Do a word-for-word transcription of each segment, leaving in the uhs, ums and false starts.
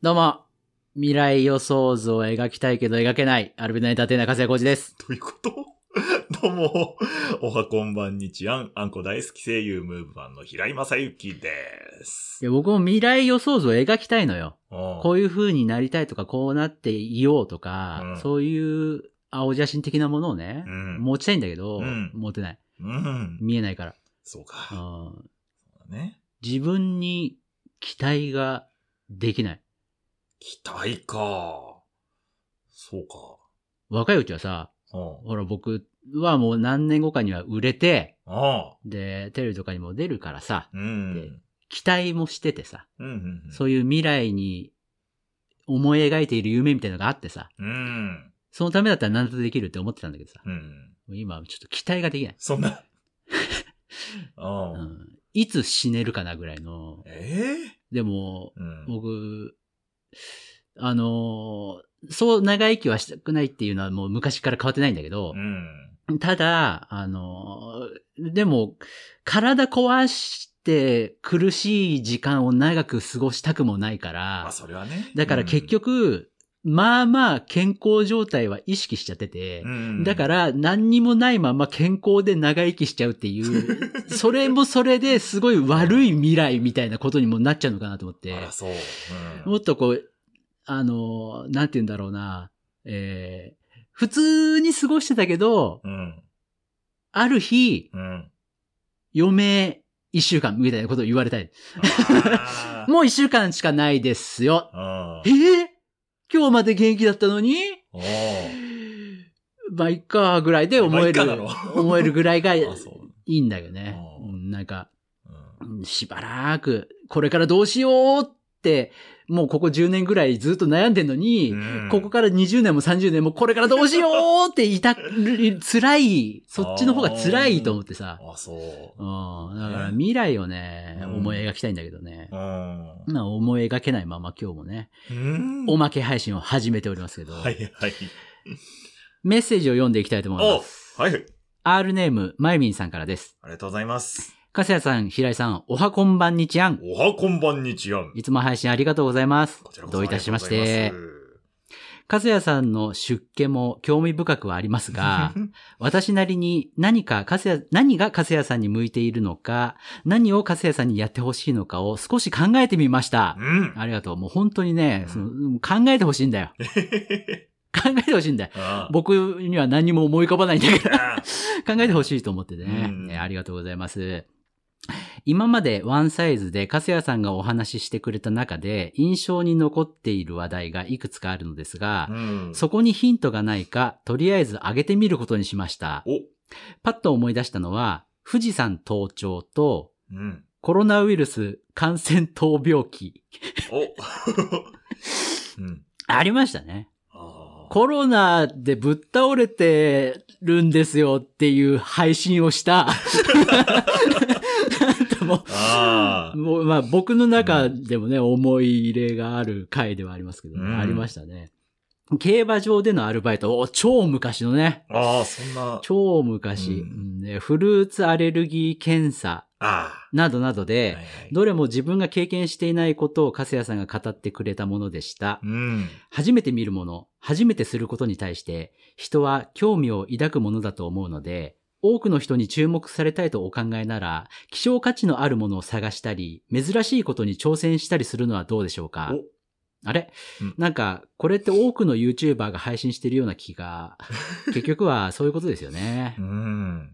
どうも、未来予想図を描きたいけど描けない、アルビナエンターテイナー、粕谷浩二です。 どういうことどうも、おはこんばんにちあん、あんこ大好き声優ムーブマンの平井正幸です。 いや、僕も未来予想図を描きたいのよ。こういう風になりたいとか、こうなっていようとか、うん、そういう青写真的なものをね、うん、持ちたいんだけど、うん、持てない、うん。見えないから。 そうか。うん、そうだね。自分に期待ができない。 期待か。そうか。 若いうちはさ、ほら僕はもう何年後かには売れて、で、テレビとかにも出るからさ、うん、で期待もしててさ、うんうんうん、そういう未来に思い描いている夢みたいなのがあってさ、うん、そのためだったら何とできるって思ってたんだけどさ、うん、今ちょっと期待ができない。 そんな、 うん、いつ死ねるかなぐらいの。 えー、でも、うん、僕、あのー、そう長生きはしたくないっていうのはもう昔から変わってないんだけど、うん、ただ、あのー、でも、体壊して苦しい時間を長く過ごしたくもないから、 まあそれはね。 だから結局、うん、まあまあ健康状態は意識しちゃってて、うん、だから何にもないまま健康で長生きしちゃうっていう、それもそれですごい悪い未来みたいなことにもなっちゃうのかなと思って、 あらそう、 うん、もっとこう、あの、なんて言うんだろうな、えー、普通に過ごしてたけど、うん、ある日、うん、余命一週間みたいなことを言われたい。もう一週間しかないですよ。えー、今日まで元気だったのにまあ、いっかぐらいで思える、思えるぐらいがいいんだよね。なんか、うん、しばらく、これからどうしようって、もうここじゅうねんぐらいずっと悩んでんのに、うん、ここからにじゅうねんもさんじゅうねんもこれからどうしようって言いた、辛い、そっちの方が辛いと思ってさ。 あ、そう。 うん。だから未来をね、うん、思い描きたいんだけどね。うん。まあ思い描けないまま今日もね、うん、おまけ配信を始めておりますけど。 はいはい。 メッセージを読んでいきたいと思います。 はい。 R ネーム、まゆみんさんからです。 ありがとうございます。 粕谷さん、平井さん、おはこんばんにちあん。 おはこんばんにちあん。 いつも配信ありがとうございます。 こちらこそどういたしまして。粕谷さんの出家も興味深くはありますが、私なりに何か粕谷、何が粕谷さんに向いているのか、何を粕谷さんにやってほしいのかを少し考えてみました。うん、ありがとう。もう本当にね、うん、その考えてほしいんだよ。考えてほしいんだよ。ああ僕には何も思い浮かばないんだけど考えてほしいと思ってね、うんね。ありがとうございます。今までワンサイズで粕谷さんがお話ししてくれた中で印象に残っている話題がいくつかあるのですが、うん、そこにヒントがないか、とりあえず上げてみることにしました。パッと思い出したのは、富士山登頂と、うん、コロナウイルス感染闘病期。うん、ありましたね。コロナでぶっ倒れてるんですよっていう配信をしたもうあもうまあ僕の中でもね、うん、思い入れがある回ではありますけどね、うん、ありましたね。競馬場でのアルバイト、超昔のね。 ああ、そんな。 超昔、うんね。フルーツアレルギー検査などなどで、はいはい、どれも自分が経験していないことを粕谷さんが語ってくれたものでした。うん、初めて見るもの、初めてすることに対して、人は興味を抱くものだと思うので、多くの人に注目されたいとお考えなら、希少価値のあるものを探したり、珍しいことに挑戦したりするのはどうでしょうか？あれ、うん、なんか、これって多くの YouTuber が配信してるような気が、結局はそういうことですよね。うん、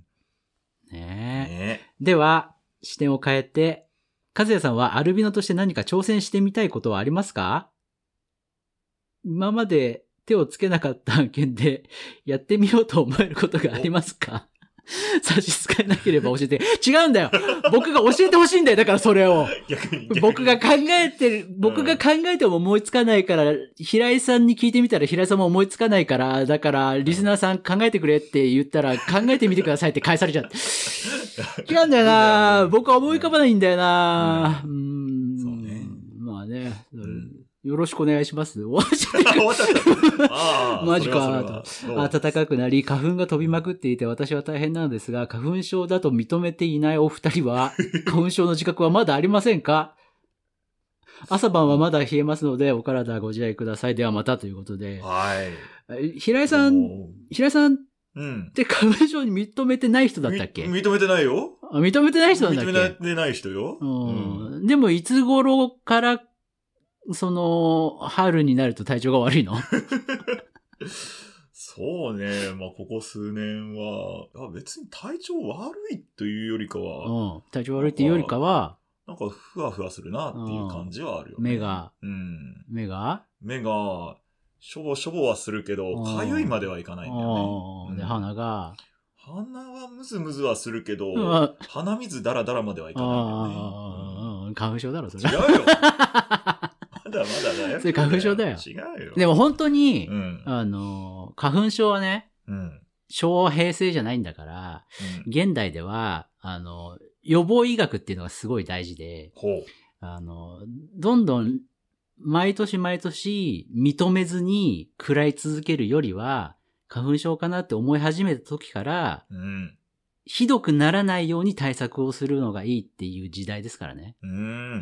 ねえ、ね。では、視点を変えて、粕谷さんはアルビノとして何か挑戦してみたいことはありますか？今まで手をつけなかった案件でやってみようと思えることがありますか？差し支えなければ教えて。違うんだよ。僕が教えてほしいんだよ。だからそれを。逆に逆に僕が考えてる、僕が考えても思いつかないから、うん、平井さんに聞いてみたら平井さんも思いつかないから、だからリスナーさん考えてくれって言ったら考えてみてくださいって返されちゃった。違うんだよな。僕は思い浮かばないんだよな。うん。うん、そうね。まあね。うんよろしくお願いします。終わっちゃった。終わっちゃった。マジか。暖かくなり、花粉が飛びまくっていて、私は大変なのですが、花粉症だと認めていないお二人は、花粉症の自覚はまだありませんか？ 朝晩はまだ冷えますので、お体ご自愛ください。ではまたということで。 はい。 平井さん、平井さんって花粉症に認めてない人だったっけ？ うん、認めてないよ。 あ、認めてない人なんだっけ？ 認めてない人よ。 うん。でも、いつ頃から、その、春になると体調が悪いの？ そうね。まあ、ここ数年は、あ、別に体調悪いというよりかは、 うん。体調悪いっていうよりかは、 なんかふわふわするなっていう感じはあるよね。 目が、 うん。 目が目が、しょぼしょぼはするけど、かゆいまではいかないんだよね。 で、鼻が、 鼻はムズムズはするけど、鼻水ダラダラまではいかないんだよね。 花粉症だろ、それ。 違うよ。まだまだだよ。 それ花粉症だよ。 違うよ。 でも本当に、 うん、 あの、花粉症はね、うん、昭和平成じゃないんだから、うん、現代では、あの、予防医学っていうのがすごい大事で、 ほう。 あの、どんどん、毎年毎年認めずに食らい続けるよりは、花粉症かなって思い始めた時から、うん、ひどくならないように対策をするのがいいっていう時代ですからね。うん、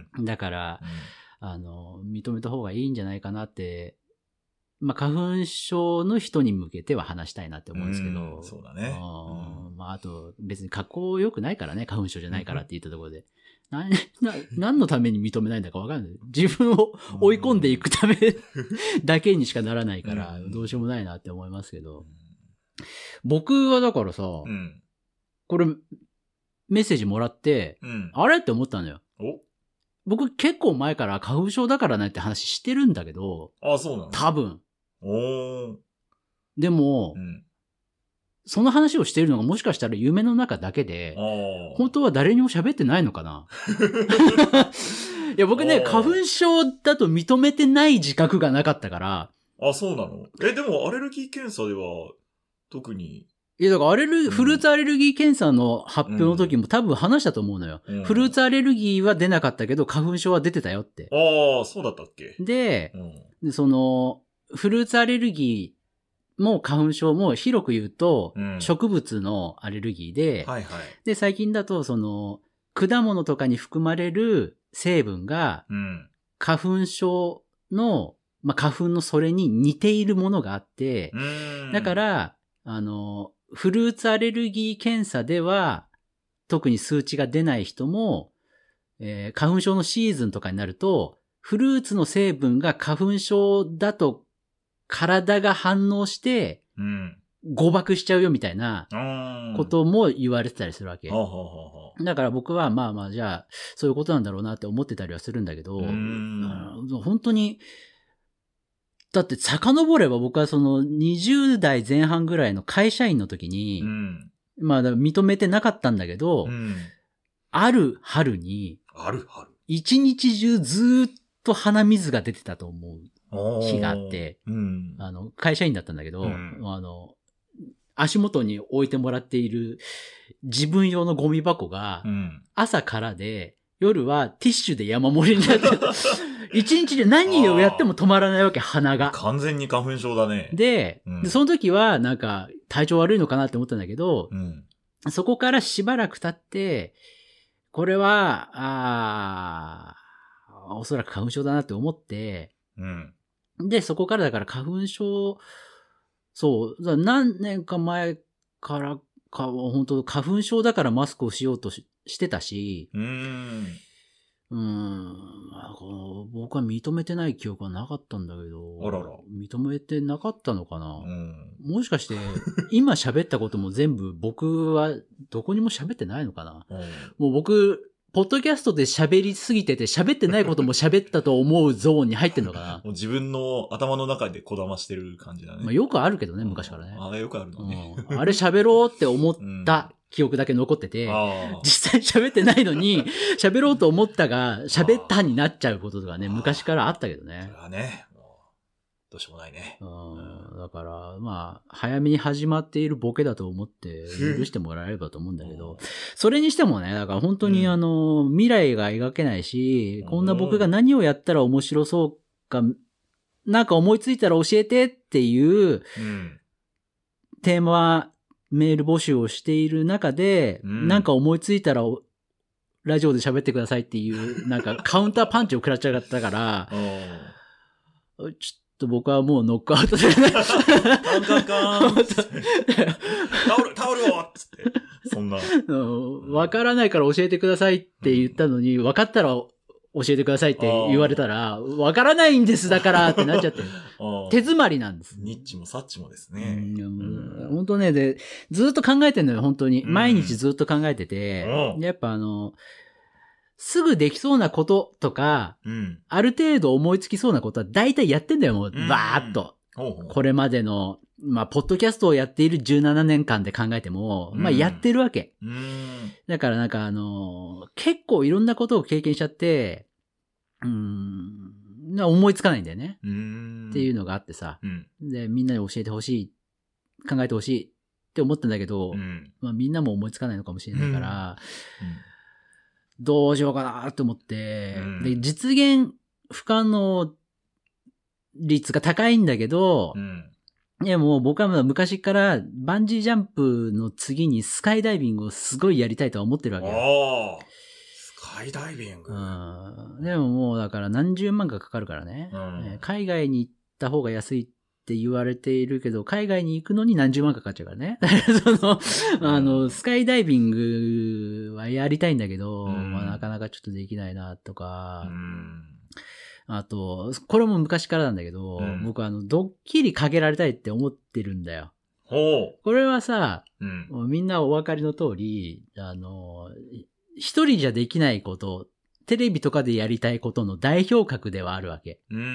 だから、うん、あの、認めた方がいいんじゃないかなって、まあ、花粉症の人に向けては話したいなって思うんですけど。 うん、そうだね。 うん、まあ、あと、別に格好良くないからね、花粉症じゃないからって言ったところで。な、な、何のために認めないんだかわかんない。自分を追い込んでいくためだけにしかならないから、どうしようもないなって思いますけど。僕はだからさ、うん、これ、メッセージもらって、うん、あれって思ったのよ。お僕結構前から花粉症だからねって話してるんだけど。 あ、そうなの？ 多分。 おー。 でも、うん、その話をしているのがもしかしたら夢の中だけで、本当は誰にも喋ってないのかないや、僕ね、花粉症だと認めてない自覚がなかったから。 あ、そうなの？え、でもアレルギー検査では特に。 いや、だからアレル、うん、フルーツアレルギー検査の発表の時も多分話したと思うのよ。うん、フルーツアレルギーは出なかったけど、花粉症は出てたよって。 ああ、そうだったっけ？ で、うん、その、フルーツアレルギーも花粉症も広く言うと、うん、植物のアレルギーで、はいはい、で、最近だとその、果物とかに含まれる成分が、うん、花粉症の、まあ、花粉のそれに似ているものがあって、だから、あの、フルーツアレルギー検査では、特に数値が出ない人も、えー、花粉症のシーズンとかになると、フルーツの成分が花粉症だと体が反応して、うん、誤爆しちゃうよみたいなことも言われてたりするわけ。だから僕はまあまあじゃあ、そういうことなんだろうなって思ってたりはするんだけど、本当に、だって遡れば僕はそのにじゅう代前半ぐらいの会社員の時に、うん、まあ認めてなかったんだけど、うん、ある春に、 ある春一日中ずーっと鼻水が出てたと思う日があって、うん、あの会社員だったんだけど、うん、あの足元に置いてもらっている自分用のゴミ箱が朝からで、夜はティッシュで山盛りになって一日で何をやっても止まらないわけ、鼻が。 完全に花粉症だね。 で、うん、その時はなんか体調悪いのかなって思ったんだけど、うん、そこからしばらく経って、これは、ああ、おそらく花粉症だなって思って、うん、で、そこからだから花粉症、そう、何年か前からか、本当花粉症だからマスクをしようと し, してたし、うーんうーん僕は認めてない記憶はなかったんだけど、 あらら認めてなかったのかな、うん、もしかして今喋ったことも全部僕はどこにも喋ってないのかな、うん、もう僕ポッドキャストで喋りすぎてて喋ってないことも喋ったと思うゾーンに入ってんのかなもう自分の頭の中でこだましてる感じだね。 まあ、よくあるけどね、昔からね。 ああ、よくあるのね。 うん、あれ喋ろうって思った記憶だけ残ってて、うん、実際喋ってないのに喋ろうと思ったが喋ったになっちゃうこととかね、昔からあったけどね。 それはね。どうしようもないね。 うん、だから、まあ、早めに始まっているボケだと思って許してもらえればと思うんだけど、それにしてもね、だから本当にあの、うん、未来が描けないし、こんな僕が何をやったら面白そうか、なんか思いついたら教えてっていう、うん、テーマメール募集をしている中で、うん、なんか思いついたらラジオで喋ってくださいっていう、なんかカウンターパンチを食らっちゃったから、ちょっと僕はもうノックアウトで、カンカンカンタオル、タオルをつって。そんな。 わからないから教えてくださいって言ったのに、わかったら教えてくださいって言われたら、わからないんですだからってなっちゃって。手詰まりなんです。 ニッチもサッチもですね。 うん、本当ね、で、ずっと考えてんのよ、本当に。毎日ずっと考えてて。うん、やっぱあの、すぐできそうなこととか、うん、ある程度思いつきそうなことは大体やってんだよ、もう、バーっと。ほうほうこれまでの、まあ、ポッドキャストをやっているじゅうななねんかんで考えても、まあ、やってるわけ。うん、だからなんかあの、結構いろんなことを経験しちゃって、うーん、思いつかないんだよね。うんっていうのがあってさ、うん、で、みんなに教えてほしい、考えてほしいって思ったんだけど、うん、まあ、みんなも思いつかないのかもしれないから、うんうん、どうしようかなと思って、うん、で、実現不可能率が高いんだけど、うん、いやもう僕は昔からバンジージャンプの次にスカイダイビングをすごいやりたいとは思ってるわけよ。 スカイダイビング、 うん、でももうだから何十万かかかるからね、うん、海外に行った方が安いって言われているけど、海外に行くのに何十万かかっちゃうからね。その、あの、スカイダイビングはやりたいんだけど、うん、まあ、なかなかちょっとできないなとか、うんあと、これも昔からなんだけど、うん、僕はあの、ドッキリかけられたいって思ってるんだよ。ほう。これはさ、うん、もうみんなお分かりの通り、あの、一人じゃできないこと、テレビとかでやりたいことの代表格ではあるわけ。うん。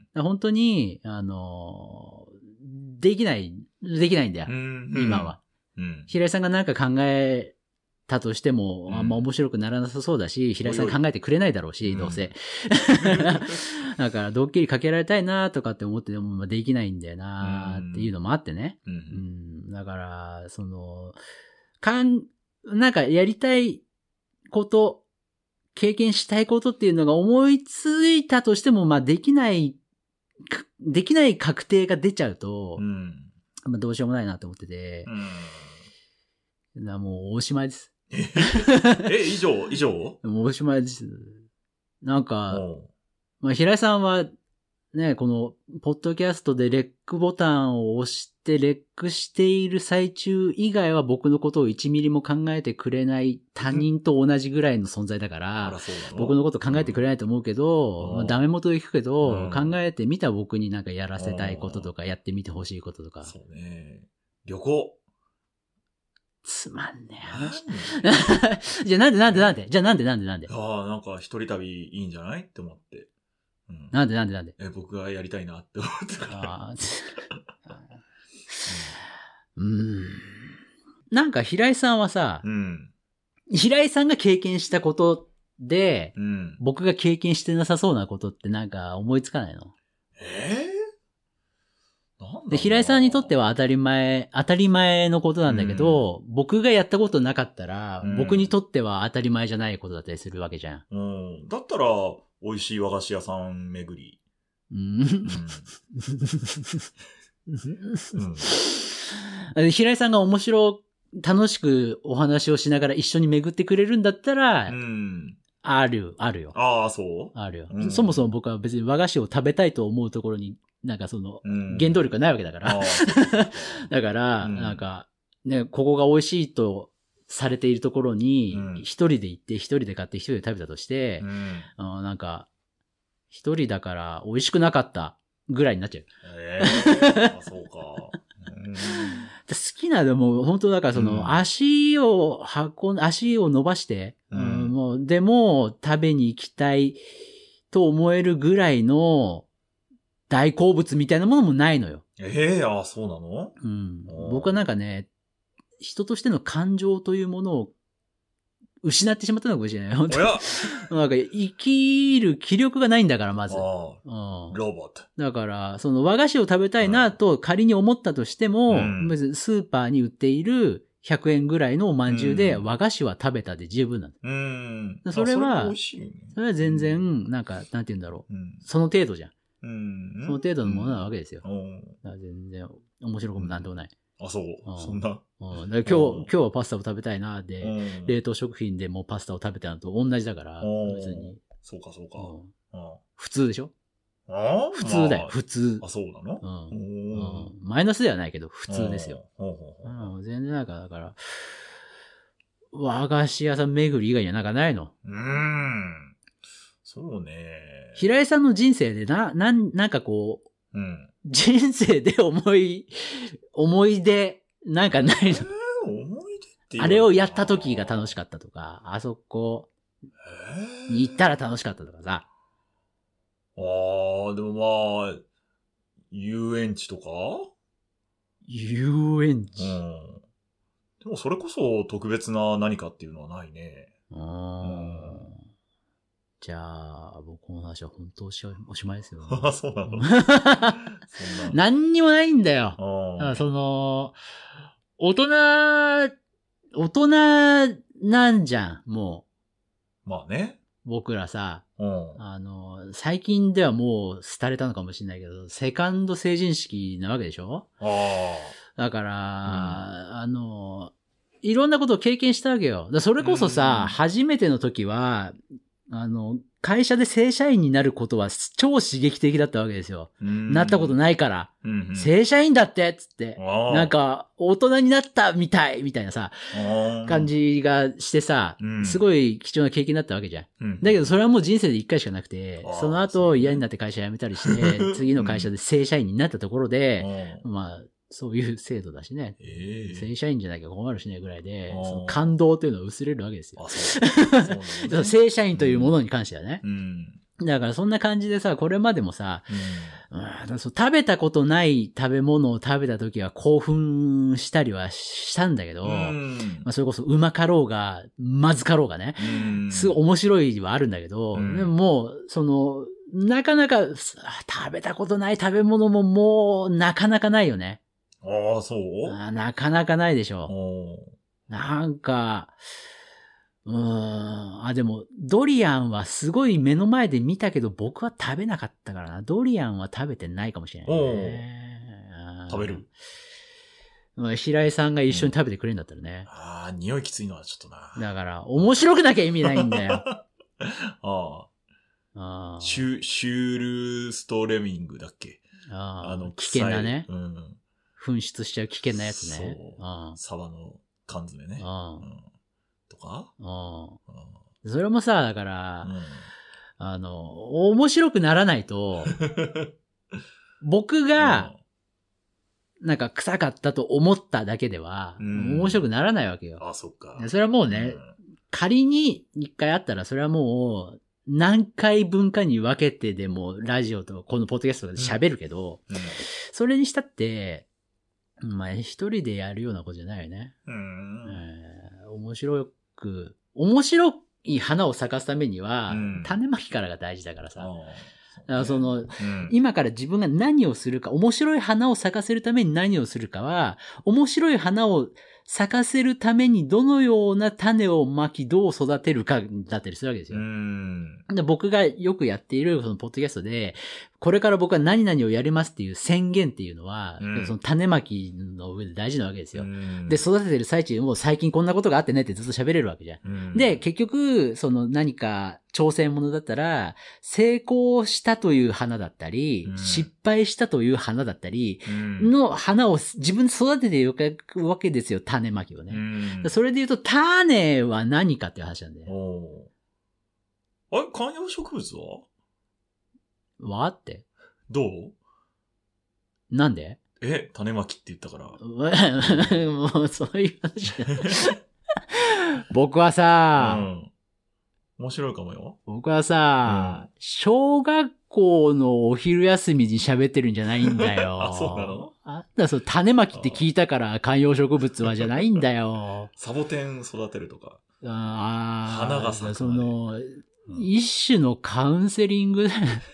本当に、あの、できない、できないんだよ。うん今は、うん。平井さんがなんか考え、たとしても、あんま面白くならなさそうだし、うん、平井さん考えてくれないだろうし、おいおいどうせ。だから、ドッキリかけられたいなとかって思ってでも、できないんだよなっていうのもあってね。うんうん、だから、その、かん、なんかやりたいこと、経験したいことっていうのが思いついたとしても、まあできない、できない確定が出ちゃうと、うん、まあどうしようもないなと思ってて、うん、なもうおしまいです。 え、以上以上もうおしまいです。なんか、まあ、平井さんは、ね、この、ポッドキャストでレックボタンを押して、レックしている最中以外は僕のことをいちミリも考えてくれない他人と同じぐらいの存在だから、僕のこと考えてくれないと思うけど、うんまあ、ダメ元で聞くけど、うん、考えてみた僕になんかやらせたいこととか、やってみてほしいこととか。 そうね。旅行。 つまんねえ話。じゃあなんでなんでなんでじゃあなんでなんでなんでああ、なんか一人旅いいんじゃないって思って。 うん、なんでなんでなんでえ、僕がやりたいなって思ってたから。あうん。なんか平井さんはさ、うん、平井さんが経験したことで、うん、僕が経験してなさそうなことってなんか思いつかないの？えーで、平井さんにとっては当たり前、当たり前のことなんだけど、うん、僕がやったことなかったら、うん、僕にとっては当たり前じゃないことだったりするわけじゃん。 うん。だったら、美味しい和菓子屋さん巡り。うん。 うん、平井さんが面白、楽しくお話をしながら一緒に巡ってくれるんだったら、うん、ある、あるよ。 ああ、そうあるよ、うん。そもそも僕は別に和菓子を食べたいと思うところに、なんかその、原動力がないわけだから。だから、うん、なんか、ね、ここが美味しいとされているところに、一人で行って、一人で買って、一人で食べたとして、うん、あなんか、一人だから美味しくなかったぐらいになっちゃう。えー、あそうか。うん、好きな、でも、本当だからその、うん、足を運ん、足を伸ばして、うんうん、もう、でも、食べに行きたいと思えるぐらいの、大好物みたいなものもないのよ。 ええー、ああ、そうなの？ うん。僕はなんかね、人としての感情というものを失ってしまったのかもしれない。本当に。なんか生きる気力がないんだから、まず。ああ、うん、ロボット。 だから、その和菓子を食べたいなと仮に思ったとしても、うん、別にスーパーに売っているひゃくえんぐらいのお饅頭で和菓子は食べたで十分なんだ。うん。それは、それは美味しいね。それは全然、なんか、なんて言うんだろう。うん、その程度じゃん。うん、その程度のものなわけですよ。うん、だから全然面白くもなんともない。 あ、そう。うん、そんな。 うん、だから今日、今日はパスタを食べたいな、で、うん、冷凍食品でもパスタを食べたのと同じだから、別に。 そうか、そうか。 うん、普通でしょあ普通だよ、まあ、普通。 あ、そうなの、 うんうん、マイナスではないけど、普通ですよ。うん、全然なんか、だから、和菓子屋さん巡り以外にはなんかないの？ うーん。そうね。 平井さんの人生でな、なん、なんかこう、うん、人生で思い、思い出、なんかないの？えー、 思い出ってあれをやった時が楽しかったとか、あそこに行ったら楽しかったとかさ。 ああ、でもまあ、遊園地とか？ 遊園地、うん。 でもそれこそ特別な何かっていうのはないね。ああ。じゃあ、僕の話は本当おしまいですよ、ね。 あ、そうなの何にもないんだよ。だからその、大人、大人なんじゃん、もう。まあね。 僕らさ、あの、最近ではもう廃れたのかもしれないけど、セカンド成人式なわけでしょ？あだから、うん、あの、いろんなことを経験したわけよ。それこそさ、初めての時は、あの、会社で正社員になることは超刺激的だったわけですよ。なったことないから。うんうん、正社員だってっつって。なんか、大人になったみたいみたいなさ、感じがしてさ、すごい貴重な経験だったわけじゃん。うん、だけどそれはもう人生で一回しかなくて、その後嫌になって会社辞めたりして、次の会社で正社員になったところで、まあ、そういう制度だしね。えー、正社員じゃなきゃ困るしねぐらいで、その感動というのは薄れるわけですよ。あそうね、正社員というものに関してはね。うん、だからそんな感じでさ、これまでもさ、うんうん、そう食べたことない食べ物を食べた時は興奮したりはしたんだけど、うんまあ、それこそうまかろうが、まずかろうがね、うんすごい面白いはあるんだけど、うん、でももう、その、なかなか食べたことない食べ物ももうなかなかないよね。 ああ、そうあなかなかないでしょ。なんか、うーん。あ、でも、ドリアンはすごい目の前で見たけど、僕は食べなかったからな。ドリアンは食べてないかもしれない、ね。 食べる？ 平井さんが一緒に食べてくれるんだったらね。 うん、ああ、匂いきついのはちょっとな。 だから、面白くなきゃ意味ないんだよ。ああ。あシュ、シュールストレミングだっけ？ ああの、危険なね。うん。噴出しちゃう危険なやつね。 そう。沢の缶詰ね。うん、とか、うん、 それもさ、だから、うん、あの、面白くならないと、僕が、なんか臭かったと思っただけでは、面白くならないわけよ。 あ、そっか。 それはもうね、うん、仮に一回あったら、それはもう、何回分かに分けてでも、ラジオとこのポッドキャストで喋るけど、うんうん、それにしたって、まあ、一人でやるようなことじゃないよね。うん、えー、面白く、面白い花を咲かすためには、うん、種まきからが大事だからさ。だからその、うん、今から自分が何をするか、面白い花を咲かせるために何をするかは、面白い花を咲かせるためにどのような種をまき、どう育てるかだったりするわけですよ。うんで僕がよくやっているそのポッドキャストで、これから僕は何々をやりますっていう宣言っていうのは、うん、その種まきの上で大事なわけですよ。うん、で、育ててる最中も最近こんなことがあってねってずっと喋れるわけじゃん。うん、で、結局、その何か挑戦ものだったら、成功したという花だったり、うん、失敗したという花だったり、の花を自分で育てていくわけですよ、種まきをね。うん、それで言うと、種は何かっていう話なんだよ。 あれ観葉植物はわーって。 どうなんでえ、種まきって言ったから。 もう、そういう話僕はさ、うん、 面白いかもよ。 僕はさ、うん、小学校のお昼休みに喋ってるんじゃないんだよ。 あ、そうなの？ あんたそう、種まきって聞いたから観葉植物はじゃないんだよ。 サボテン育てるとか。 ああ。 花が咲くまで。 その、一種のカウンセリング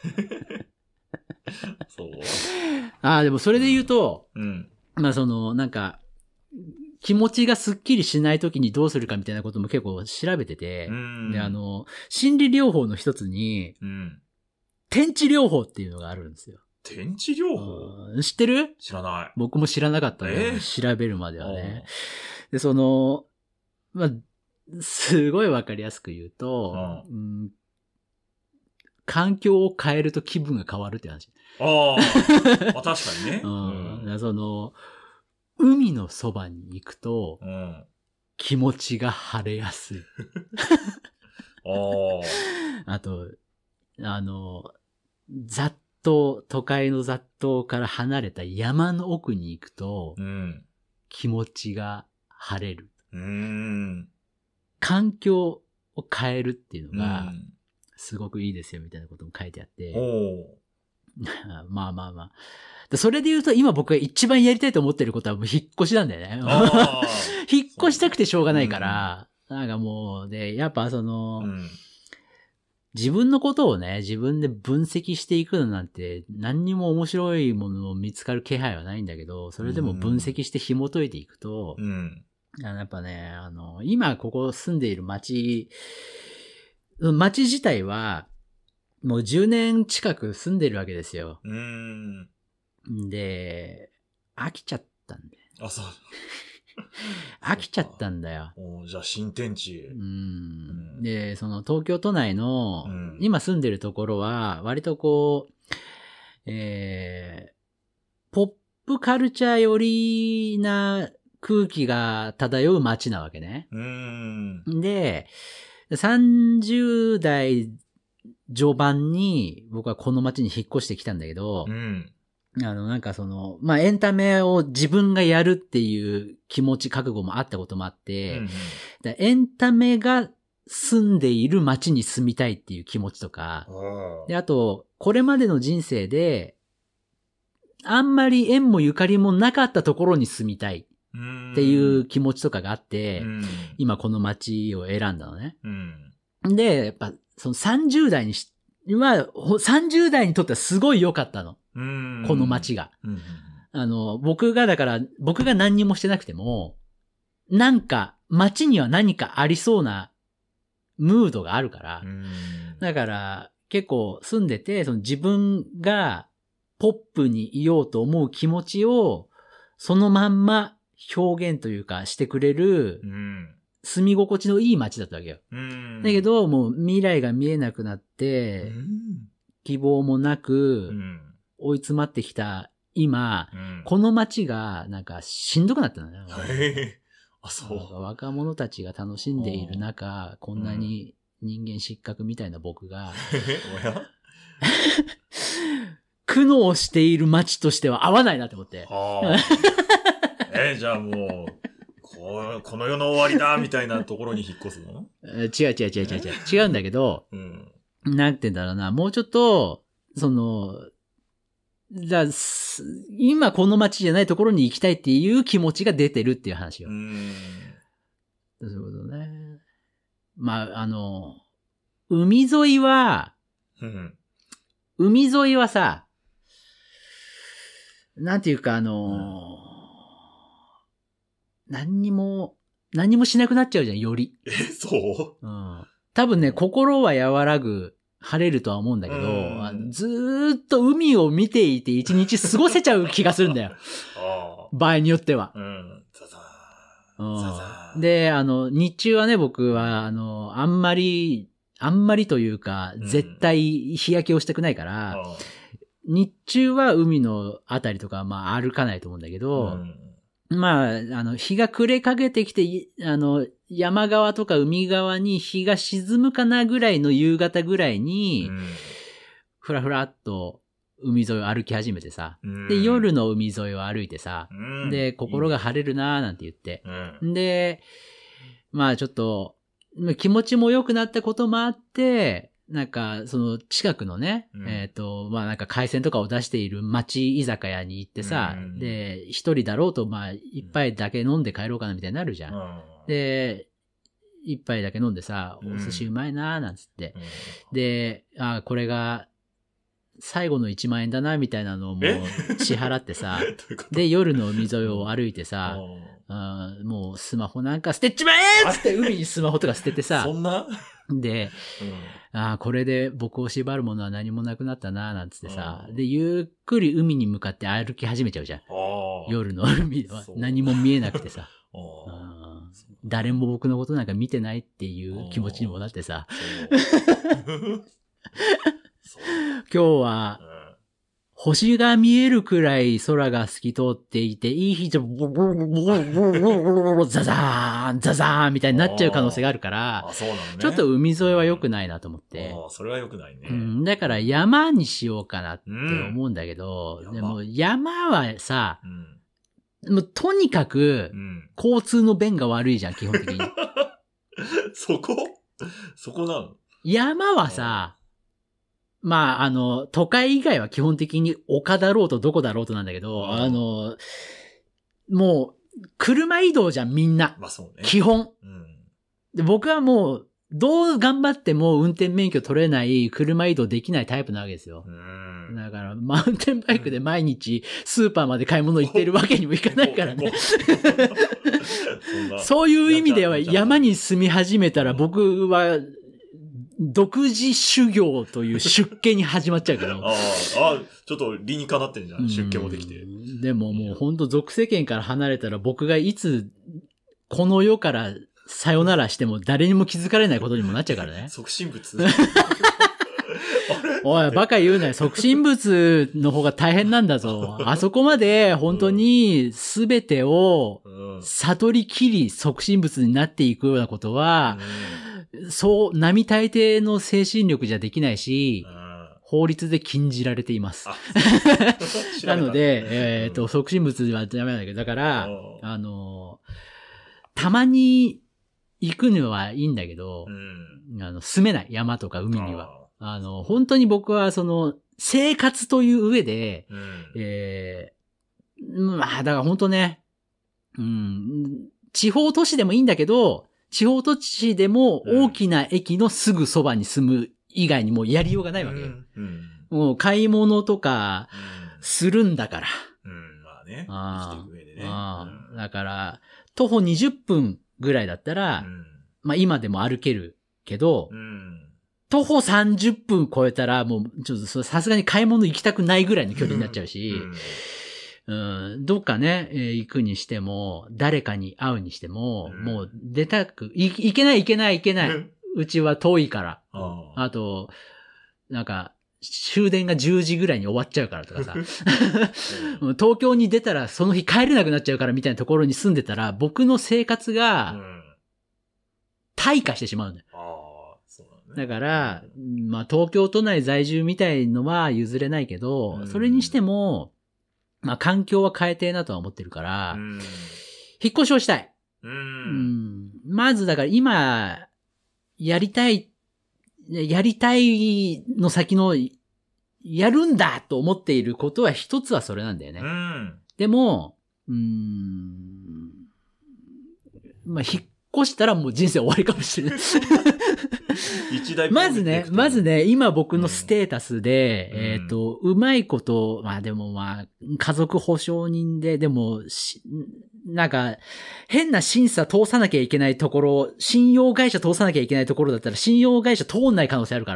そう。 ああ、でもそれで言うと、うん、まあその、なんか、気持ちがスッキリしないときにどうするかみたいなことも結構調べてて、うん、で、あの、心理療法の一つに、うん、天地療法っていうのがあるんですよ。 天地療法知ってる？ 知らない。 僕も知らなかったね。えー、調べるまではね。で、その、まあ、すごいわかりやすく言うと、うん、環境を変えると気分が変わるって話。 ああ、まあ、確かにね。 うんうん、その、海のそばに行くと、うん、気持ちが晴れやすい。あ, あと、あの、雑踏、都会の雑踏から離れた山の奥に行くと、うん、気持ちが晴れる。うん、環境を変えるっていうのが、すごくいいですよみたいなことも書いてあって。うん、まあまあまあ。それで言うと今僕が一番やりたいと思ってることはもう引っ越しなんだよね。引っ越したくてしょうがないから、うん、なんかもう、で、やっぱその、うん自分のことをね、自分で分析していくのなんて何にも面白いものを見つかる気配はないんだけど、それでも分析して紐解いていくと、うん、やっぱね、あの、今ここ住んでいる町、町自体はもうじゅうねん近く住んでるわけですよ。うん、で、飽きちゃったんで。 あ、そう。 飽きちゃったんだよ。 おじゃあ新天地へ。 うん。で、その東京都内の、うん、今住んでるところは、割とこう、えー、ポップカルチャー寄りな空気が漂う街なわけね。うん。で、さんじゅう代序盤に僕はこの街に引っ越してきたんだけど、うんあの、なんかその、まあ、エンタメを自分がやるっていう気持ち、覚悟もあったこともあって、うんうん、エンタメが住んでいる街に住みたいっていう気持ちとか、で、あと、これまでの人生で、あんまり縁もゆかりもなかったところに住みたいっていう気持ちとかがあって、うん、今この街を選んだのね。うん、で、やっぱ、そのさんじゅう代にし、は、さんじゅう代にとってはすごい良かったの。この街が、うん。あの、僕がだから、僕が何にもしてなくても、なんか、街には何かありそうなムードがあるから、だから、結構住んでて、その自分がポップにいようと思う気持ちを、そのまんま表現というかしてくれる、住み心地のいい街だったわけよ。だけど、もう未来が見えなくなって、希望もなく、追い詰まってきた今、うん、この街がなんかしんどくなったのね。 へあ、そう。 若者たちが楽しんでいる中、こんなに人間失格みたいな僕が、 おや苦悩している街としては合わないなって思って。 えー、じゃあもう、こ, この世の終わりだみたいなところに引っ越すの？ 違う違う違う違う違う。違うんだけど、うん、なんて言うんだろうな、もうちょっと、その、だ今この街じゃないところに行きたいっていう気持ちが出てるっていう話よ。うーんそういうことね。まあ、あの、海沿いは、うん、海沿いはさ、なんていうかあの、うん、何にも、何にもしなくなっちゃうじゃん、より。 え、そううん。多分ね、心は和らぐ。晴れるとは思うんだけど、ずーっと海を見ていて一日過ごせちゃう気がするんだよ。場合によっては。うん、ザザーザザーで、あの、日中はね、僕は、あの、あんまり、あんまりというか、絶対日焼けをしたくないから、うん、日中は海のあたりとか、まあ歩かないと思うんだけど、うん、まあ、あの、日が暮れかけてきて、あの、山側とか海側に日が沈むかなぐらいの夕方ぐらいに、うん、ふらふらっと海沿いを歩き始めてさ、うん、で、夜の海沿いを歩いてさ、うん、で、心が晴れるなーなんて言って、うん、で、まあちょっと、気持ちも良くなったこともあって、なんか、その近くのね、うん、えっと、まあなんか海鮮とかを出している町居酒屋に行ってさ、うん、で、一人だろうと、まあ一杯だけ飲んで帰ろうかなみたいになるじゃん。うん、で、一杯だけ飲んでさ、お寿司うまいなーなんつって。うん、で、あ、これが最後のいちまん円だなみたいなのをもう支払ってさ、で、夜の海沿いを歩いてさ、あもうスマホなんか捨てっちまえーっつって海にスマホとか捨ててさ、 そんなで、うん、ああ、これで僕を縛るものは何もなくなったな、なんつってさ、うん、で、ゆっくり海に向かって歩き始めちゃうじゃん。夜の海は何も見えなくてさ、うん、誰も僕のことなんか見てないっていう気持ちにもなってさ、今日は、星が見えるくらい空が透き通っていて、いい日じゃ、ボボボボボボザザーン、ザザーンみたいになっちゃう可能性があるから、 あ、そうなのね、 ちょっと海沿いは良くないなと思って。 ああ、それは良くないね。 うん、だから山にしようかなって思うんだけど、うん、でも山はさ、うん、もうとにかく、交通の便が悪いじゃん、基本的に。 そこそこなの？ 山はさ、まあ、あの、都会以外は基本的に丘だろうとどこだろうとなんだけど、あの、もう、車移動じゃん、みんな。 まあそうね。 基本、 うん。 で。僕はもう、どう頑張っても運転免許取れない、車移動できないタイプなわけですよ。うん。だから、マウンテンバイクで毎日スーパーまで買い物行ってるわけにもいかないからね。そういう意味では山に住み始めたら僕は、独自修行という出家に始まっちゃうけど。 ああ、ちょっと理にかなってんじゃん。出家もできて。 でももう本当俗世間から離れたら僕がいつこの世からさよならしても誰にも気づかれないことにもなっちゃうからね。 即身仏おい、バカ言うなよ。即身仏の方が大変なんだぞ。あそこまで本当に全てを悟りきり即身仏になっていくようなことは、うん、そう、並大抵の精神力じゃできないし、うん、法律で禁じられています。なので、えっと、即身仏はダメなんだけど、だから、あの、たまに行くのはいいんだけど、うん、あの、住めない。山とか海には。あの、本当に僕はその、生活という上で、うん、えー、まあ、だから本当ね、うん、地方都市でもいいんだけど、地方都市でも大きな駅のすぐそばに住む以外にもうやりようがないわけよ。うんうん、もう買い物とかするんだから。 うん、うん、まあね。 あ生きていく上でね。 ああだから、徒歩にじゅっぷんぐらいだったら、うん、まあ今でも歩けるけど、うん徒歩さんじゅっぷん超えたらもうちょっとさすがに買い物行きたくないぐらいの距離になっちゃうし、うんうん、どっかね、えー、行くにしても、誰かに会うにしても、うん、もう出たく、い、行けない行けない行けない。うちは遠いから。あ, あと、なんか、終電がじゅうじぐらいに終わっちゃうからとかさ。東京に出たらその日帰れなくなっちゃうからみたいなところに住んでたら、僕の生活が、退化してしまうんだよ。だから、まあ東京都内在住みたいのは譲れないけど、うん、それにしても、まあ環境は変えてえなとは思ってるから、うん、引っ越しをしたい、うんうん。まずだから今、やりたい、やりたいの先の、やるんだと思っていることは一つはそれなんだよね。うん、でも、うーん、まあ引っ越したらもう人生終わりかもしれない。 一大まずね、まずね、今僕のステータスで、うん、えっと、うまいこと、まあでもまあ、家族保証人で、でも、なんか、変な審査通さなきゃいけないところ、信用会社通さなきゃいけないところだったら、信用会社通んない可能性あるから、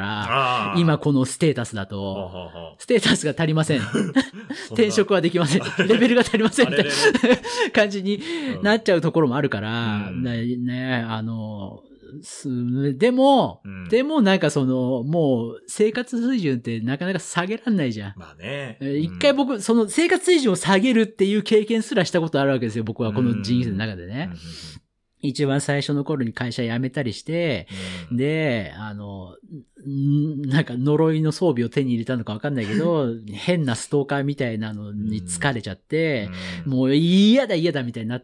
今このステータスだと、ステータスが足りません。転職はできません。レベルが足りません。みたいな感じになっちゃうところもあるから、うん、ね、ね、あの、でも、うん、でもなんかその、もう生活水準ってなかなか下げらんないじゃん。 まあね。 一回僕、うん、その生活水準を下げるっていう経験すらしたことあるわけですよ。僕はこの人生の中でね。うんうん一番最初の頃に会社辞めたりして、うん、で、あの、なんか呪いの装備を手に入れたのかわかんないけど、変なストーカーみたいなのに疲れちゃって、うん、もう嫌だ嫌だみたいになって、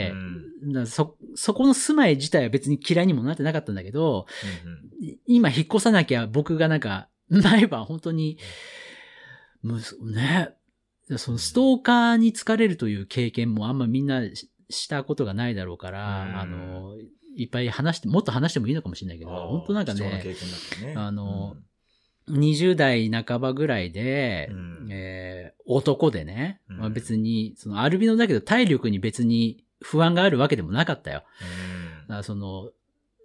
うん、だそ、そこの住まい自体は別に嫌いにもなってなかったんだけど、うん、今引っ越さなきゃ僕がなんか、毎晩本当に、むね、そのストーカーに疲れるという経験もあんまみんな、したことがないだろうから、あの、いっぱい話して、もっと話してもいいのかもしれないけど、本当なんかね、ねあの、うん、にじゅう代半ばぐらいで、うんえー、男でね、うんまあ、別に、そのアルビノだけど体力に別に不安があるわけでもなかったよ。うん、だからその、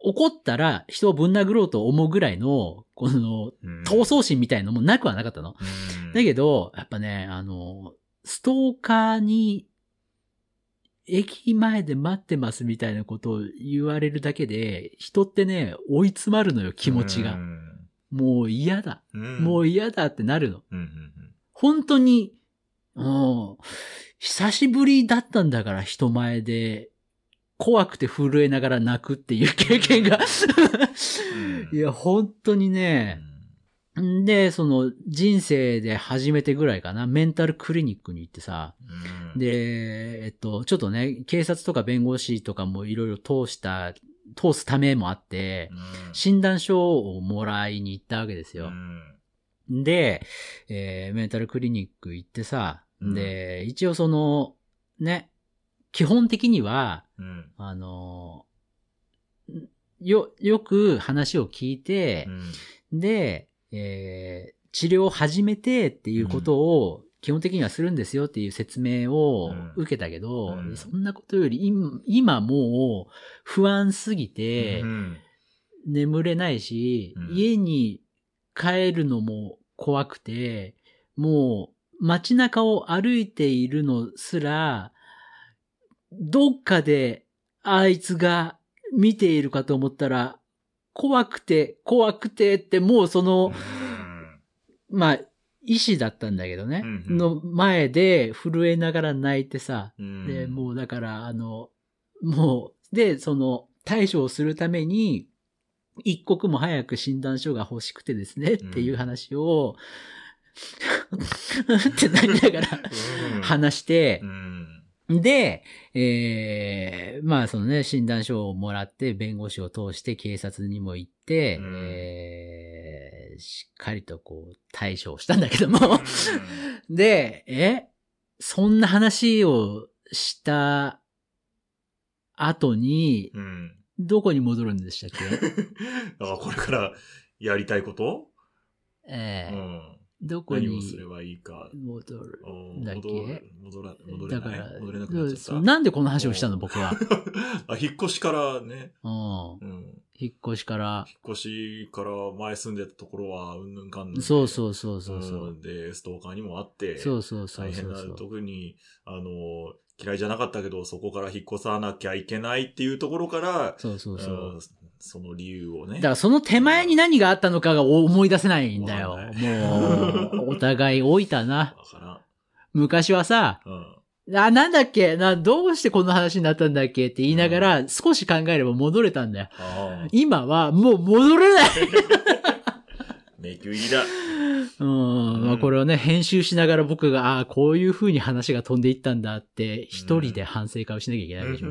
怒ったら人をぶん殴ろうと思うぐらいの、この、闘争心みたいなのもなくはなかったの。うん、だけど、やっぱね、あの、ストーカーに、駅前で待ってますみたいなことを言われるだけで、人ってね、追い詰まるのよ、気持ちが。うん、もう嫌だ、うん。もう嫌だってなるの。うんうんうん、本当に、もう、久しぶりだったんだから、人前で。怖くて震えながら泣くっていう経験が。いや、本当にね。んで、その、人生で初めてぐらいかな、メンタルクリニックに行ってさ。で、えっと、ちょっとね、警察とか弁護士とかもいろいろ通した、通すためもあって、診断書をもらいに行ったわけですよ。で、えー、メンタルクリニック行ってさ、で、一応その、ね、基本的には、うん、あの、よ、よく話を聞いて、うん、で、えー、治療を始めてっていうことを基本的にはするんですよっていう説明を受けたけど、うん、そんなことより今、今もう不安すぎて、眠れないし、うん、家に帰るのも怖くて、もう街中を歩いているのすら、どっかであいつが見ているかと思ったら、怖くて、怖くてってもうその、まあ、医師だったんだけどね、うんうん、の前で震えながら泣いてさ、うん、で、もうだから、あの、もう、で、その、対処をするために、一刻も早く診断書が欲しくてですね、っていう話を、うん、ってなりながら話して、うんで、えー、まあそのね、診断書をもらって、弁護士を通して警察にも行って、うん、えー、しっかりとこう対処をしたんだけども、うん、で、え、そんな話をした後に、うん、どこに戻るんでしたっけ？ だからこれからやりたいこと？ ええー。うんどこに何をすればいいか戻るんだっけ？ 戻ら、戻れない。だから戻れなくなっちゃった。 なんでこの話をしたの僕は。 あ、引っ越しからね。 うん。うん、引っ越しから。 引っ越しから前住んでたところはうんぬんかんぬん。 そうそうそうそうそう、 うん。で、ストーカーにもあって。 そうそうそうそう。 大変な、特に、あの、嫌いじゃなかったけど、そこから引っ越さなきゃいけないっていうところから、 そうそうそう。うんその理由をね。 だからその手前に何があったのかが思い出せないんだよ。もう、お互い老いたな。昔はさ、うん、あ、なんだっけな、どうしてこの話になったんだっけって言いながら、うん、少し考えれば戻れたんだよ。今はもう戻れない迷宮入りだ。 うん。まあこれをね、編集しながら僕が、ああ、こういう風に話が飛んでいったんだって、一人で反省会をしなきゃいけないでしょ。うん、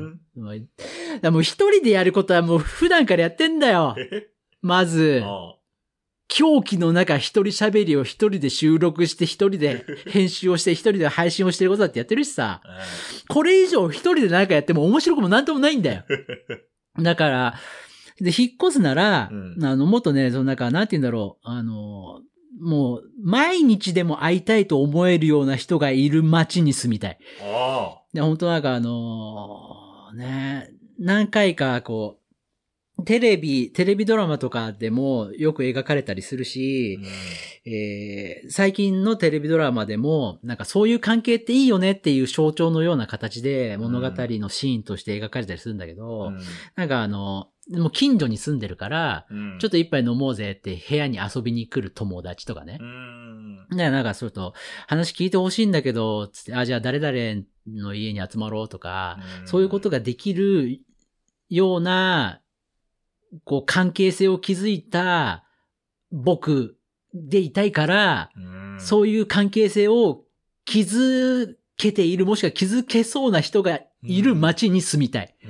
だもう一人でやることはもう普段からやってんだよ。まず、狂気の中一人喋りを一人で収録して一人で編集をして一人で配信をしてることだってやってるしさ。これ以上一人で何かやっても面白くもなんともないんだよ。だから、で、引っ越すなら、うん、あの、もっとね、そのなんか、なんて言うんだろう、あの、もう、毎日でも会いたいと思えるような人がいる街に住みたい。ああ。で、本当なんかあのー、ね、何回かこう、テレビ、テレビドラマとかでもよく描かれたりするし、うんえー、最近のテレビドラマでも、なんかそういう関係っていいよねっていう象徴のような形で物語のシーンとして描かれたりするんだけど、うん、なんかあの、もう近所に住んでるから、うん、ちょっと一杯飲もうぜって部屋に遊びに来る友達とかね。うん、で、なんかそうと、話聞いてほしいんだけど、つって、あ、じゃあ誰々の家に集まろうとか、うん、そういうことができるような、こう関係性を築いた僕でいたいから、うん、そういう関係性を築けている、もしくは築けそうな人がいる街に住みたい。うん、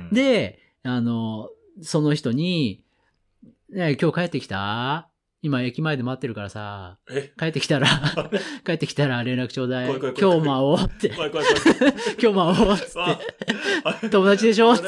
で、あの、その人に、ね、今日帰ってきた？今駅前で待ってるからさ、帰ってきたら、帰ってきたら連絡ちょうだい。今日も会おうって。今日も会おうって。友達でしょって。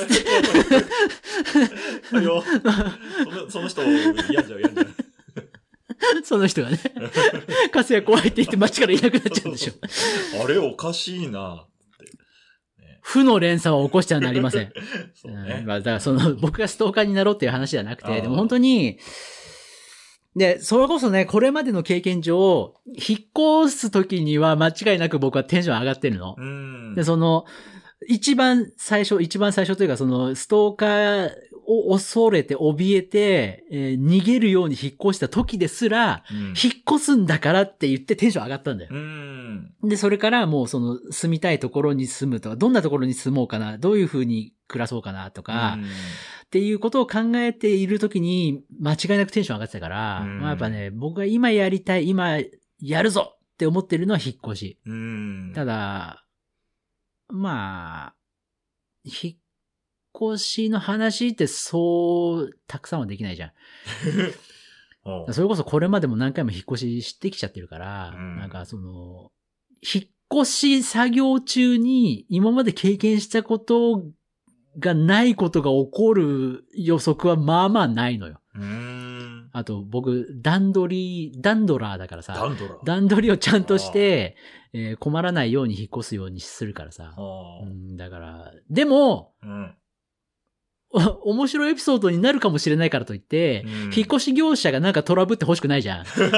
その人、嫌じゃん、嫌じゃん。 その人がね、カスヤ怖いって言って街からいなくなっちゃうんでしょ。 あれおかしいなって、ね。 負の連鎖を起こしてはなりません。 そうね。 うん、まあ、だからその、僕がストーカーになろうっていう話じゃなくて、でも本当に、で、それこそね、これまでの経験上、引っ越す時には間違いなく僕はテンション上がってるの。 うん、 で、その、一番最初、一番最初というか、その、ストーカーを恐れて、怯えて、えー逃げるように引っ越した時ですら、 うん、 引っ越すんだからって言ってテンション上がったんだよ。 うん、 で、それからもうその、住みたいところに住むとか、どんなところに住もうかな、どういう風に暮らそうかなとか、 うんっていうことを考えている時に、間違いなくテンション上がってたから、 うんまあやっぱね、僕が今やりたい、今やるぞって思ってるのは引っ越し。 うん、 ただ、まあ、引っ越しの話ってそうたくさんはできないじゃん。 おうそれこそこれまでも何回も引っ越ししてきちゃってるから、 うんなんかその、引っ越し作業中に今まで経験したことがないことが起こる予測はまあまあないのよ。 うーん。 あと僕、段取り、ダンドラーだからさ、 ダンドラー。 段取りをちゃんとして、えー困らないように引っ越すようにするからさ。 あーうん、だから、でも、 うん。 お面白いエピソードになるかもしれないからといって、 うん引っ越し業者がなんかトラブって欲しくないじゃん。 そうね。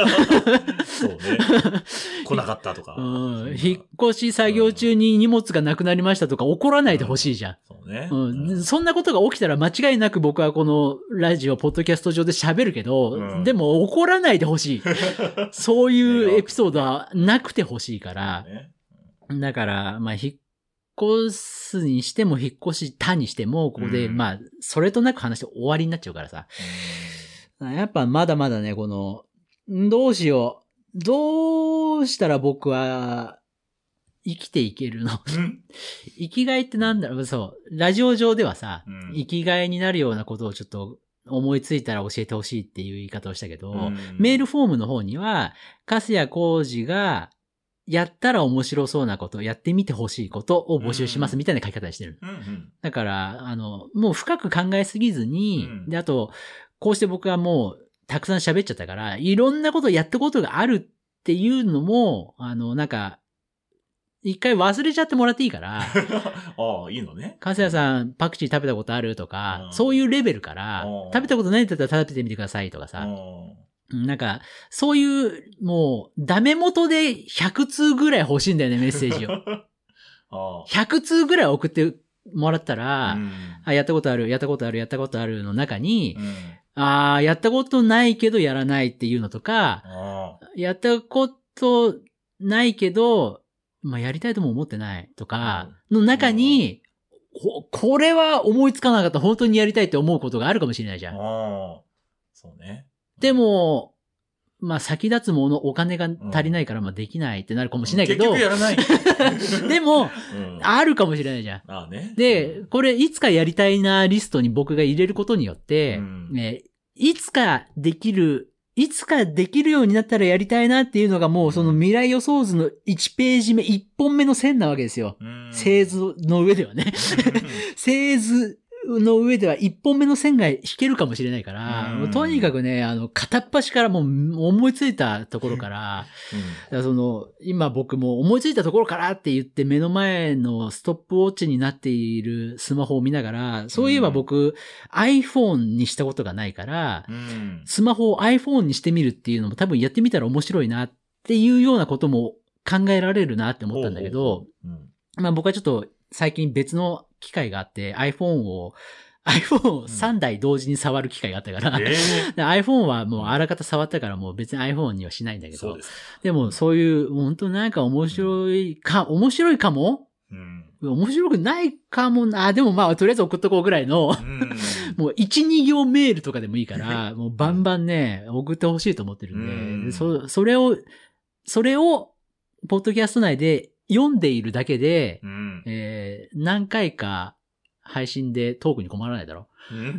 来なかったとか。 うん、引っ越し作業中に荷物がなくなりましたとか怒らないでほしいじゃん。 そうね。 うん、そんなことが起きたら間違いなく僕はこのラジオ、ポッドキャスト上で喋るけど、 うんでも怒らないでほしい。そういうエピソードはなくてほしいから。 ねだから、まあ、引っ越すにしても引っ越したにしても、ここで、 うんまあ、それとなく話終わりになっちゃうからさ。やっぱまだまだね、この、どうしよう。どうしたら僕は生きていけるのうん生きがいってなんだろう、そう。ラジオ上ではさ、 うん生きがいになるようなことをちょっと思いついたら教えてほしいっていう言い方をしたけど、 うんメールフォームの方には、粕谷浩二がやったら面白そうなこと、やってみてほしいことを募集しますみたいな書き方にしてる。 うんうんだから、あの、もう深く考えすぎずに、 うんで、あと、こうして僕はもうたくさん喋っちゃったから、いろんなことをやったことがあるっていうのも、あの、なんか、一回忘れちゃってもらっていいから、 ああ、いいのね。 粕谷さんパクチー食べたことあるとか、 うんそういうレベルからう、ん食べたことないんだったら食べてみてくださいとかうさ、 んなんか、そういう、もう、ダメ元でひゃく通ぐらい欲しいんだよね、メッセージを。 あひゃく通ぐらい送ってもらったあら、 うんあ、やったことある、やったことある、やったことあるの中にう、んああ、やったことないけどやらないっていうのとか、 あやったことないけど、まあ、やりたいとも思ってないとか、の中に、ここれは思いつかなかった、本当にやりたいって思うことがあるかもしれないじゃあん。 あそうね。 でも、まあ、先立つもの、お金が足りないから、まあ、できないってなるかもしれないけど、 結局やらない。 でも、 うんあるかもしれないじゃん。 ああね。 で、これ、いつかやりたいなリストに僕が入れることによって、 うんね、いつかできる、いつかできるようになったらやりたいなっていうのがもうその未来予想図のいちページ目、いっぽんめの線なわけですよ。 うん製図の上ではね。製図の上ではいっぽんめの線が引けるかもしれないから、 うんもうとにかくね、あの、片っ端からもう思いついたところから、だからその、今僕も思いついたところからって言って目の前のストップウォッチになっているスマホを見ながら、そういえば僕、iPhone にしたことがないからう、んスマホを iPhone にしてみるっていうのも多分やってみたら面白いなっていうようなことも考えられるなって思ったんだけど、 うんまあ僕はちょっと最近別の機会があって iPhone を、iPhone をさんだい同時に触る機会があったから、 ええで iPhone はもうあらかた触ったからもう別に iPhone にはしないんだけどそうで、す。 でもそういう本当なんか面白いか、面白いかもうん面白くないかもな。でもまあとりあえず送っとこうぐらいの、 うんもういち、に行メールとかでもいいから、もうバンバンね、送ってほしいと思ってるんで、 うんでそ、それを、それを、ポッドキャスト内で読んでいるだけで、 うんえー、何回か配信でトークに困らないだろ。 うん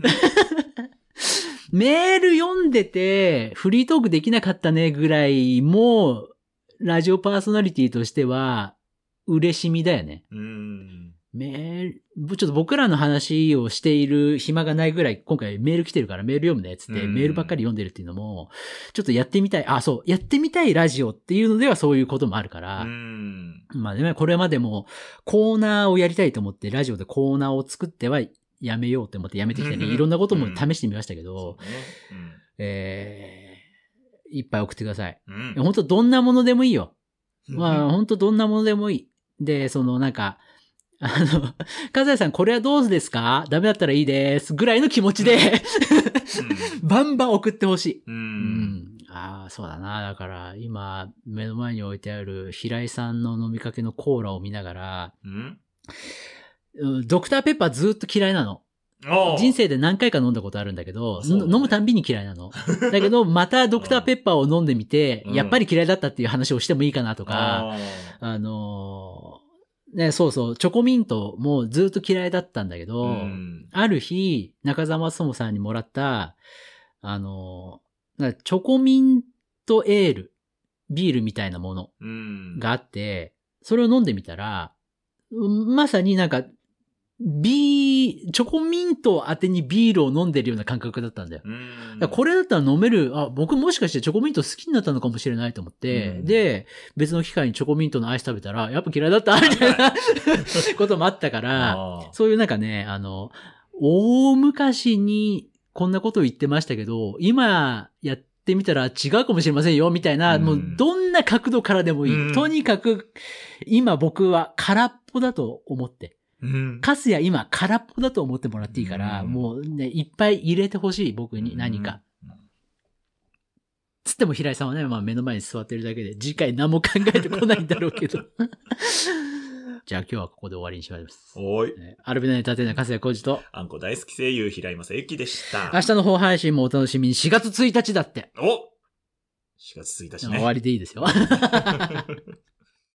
メール読んでて、フリートークできなかったねぐらいも、ラジオパーソナリティとしては、嬉しみだよね。 うんメール、ちょっと僕らの話をしている暇がないぐらい、今回メール来てるからメール読むね、つって、メールばっかり読んでるっていうのも、ちょっとやってみたい、あ、そう、やってみたいラジオっていうのではそういうこともあるから、うんまあね、これまでもコーナーをやりたいと思って、ラジオでコーナーを作ってはやめようと思ってやめてきたり、いろんなことも試してみましたけど、うんうんえー、いっぱい送ってください。うん、本当どんなものでもいいよ。まあ、本当どんなものでもいい。で、そのなんか、あの、かずやさんこれはどうですか？ダメだったらいいです。ぐらいの気持ちで、うん、バンバン送ってほしい。うんうん、ああ、そうだな。だから、今、目の前に置いてある平井さんの飲みかけのコーラを見ながら、うん、ドクターペッパーずっと嫌いなの。人生で何回か飲んだことあるんだけど、ね、飲むたんびに嫌いなの。だけど、またドクターペッパーを飲んでみて、うん、やっぱり嫌いだったっていう話をしてもいいかなとか、あのー、ね、そうそう、チョコミントもずっと嫌いだったんだけど、うん、ある日、中澤松友さんにもらった、あのー、チョコミントエール、ビールみたいなものがあって、それを飲んでみたら、まさになんか、ビー、チョコミント当てにビールを飲んでるような感覚だったんだよ。だからこれだったら飲める、あ、僕もしかしてチョコミント好きになったのかもしれないと思って、で、別の機会にチョコミントのアイス食べたら、やっぱ嫌いだったみたいなこともあったから、そういうなんかね、あの、大昔にこんなことを言ってましたけど、今やってみたら違うかもしれませんよ、みたいな、もうどんな角度からでもいい。とにかく、今僕は空っぽだと思って。うん、カスや今空っぽだと思ってもらっていいから、うん、もうね、いっぱい入れてほしい、僕に何か。うん、つっても平井さんはね、まあ目の前に座ってるだけで、次回何も考えてこないんだろうけど。じゃあ今日はここで終わりにします。 おい。 アルビナに立てない粕谷浩二と、 あんこ大好き声優平井正幸でした。 明日の方配信もお楽しみに。しがつついたちだって。 おしがつついたちね。 終わりでいいですよ。